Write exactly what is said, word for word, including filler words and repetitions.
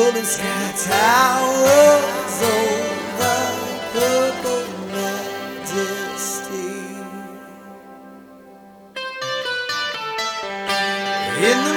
golden sky towers over purple majesty. In the